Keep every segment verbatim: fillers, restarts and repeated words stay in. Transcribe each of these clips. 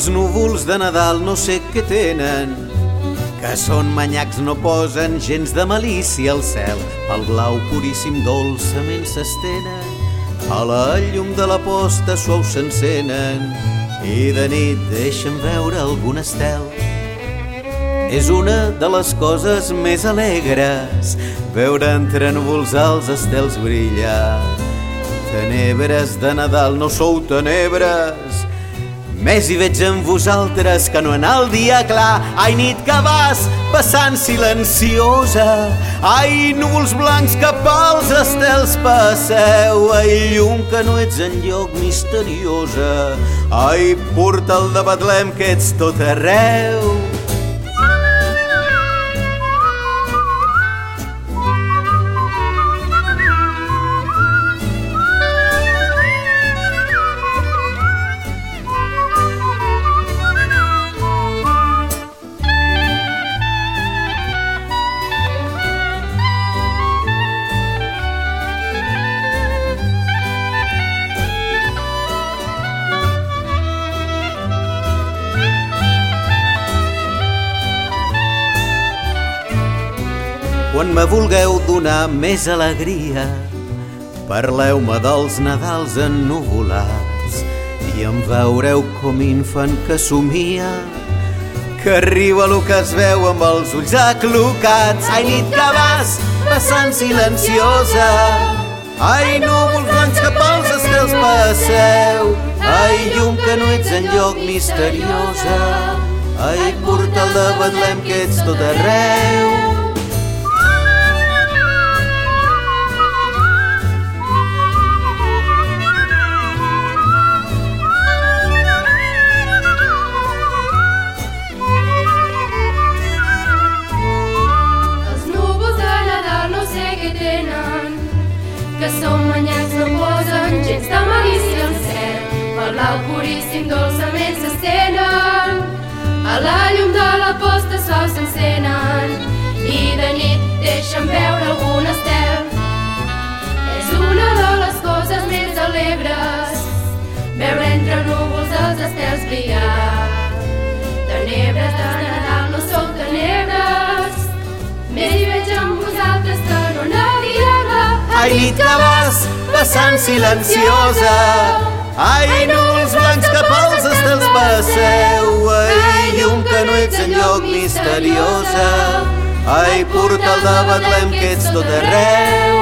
Els núvols de Nadal no sé què tenen, que són manyacs, no posen gens de malícia al cel. El blau puríssim dolçament s'estenen, a la llum de la posta suau s'encenen i de nit deixen veure algun estel. És una de les coses més alegres veure entre núvols els estels brillar. Tenebres de Nadal, no sou tenebres, més hi veig en vosaltres que no en el dia clar. Ai, nit que vas passant silenciosa, ai, núvols blancs que pels estels passeu, ai, llum que no ets enlloc misteriosa, ai, portal de Betlem que ets tot arreu. Quan me vulgueu donar més alegria, parleu-me dels Nadals ennuvolats i em veureu com infant que somia, que arriba lo que es veu amb els ulls aclocats. Ai, nit que vas passant silenciosa, ai, núvols blancs que pels estels passeu, ai, llum que no ets enlloc misteriosa, ai, portal de Betlem que ets tot arreu. Que són manyacs, no posen gens de malícia al cel, el blau puríssim dolçament s'estenen, a la llum de la posta sol s'encenen i de nit deixen veure algun estel. És una de les coses més alegres veure entre núvols els estels brillar. Tenebres de Nadal, no sou tenebres, més hi veig amb vosaltres que no en el dia clar. Ai, nit que vas passant silenciosa, ai, núvols blancs que pels estels passeu, ai, llum que no ets enlloc misteriosa, ai, portal de Betlem que ets tot arreu.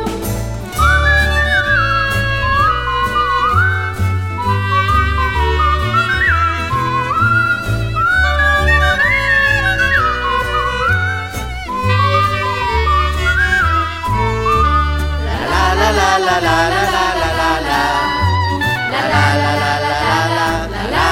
La la la la la la la la la la la la la la la la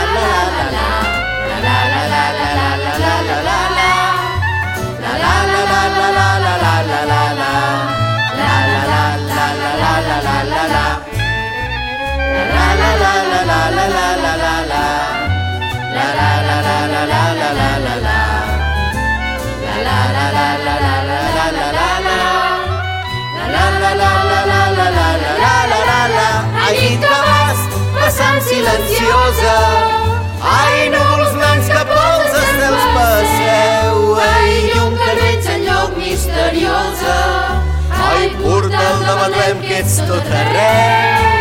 Ai, nit que vas passant silenciosa, ai, núvols blancs que pels estels passeu, ai, llum que no ets enlloc misteriosa, ai, portal de Betlem que ets tot arreu.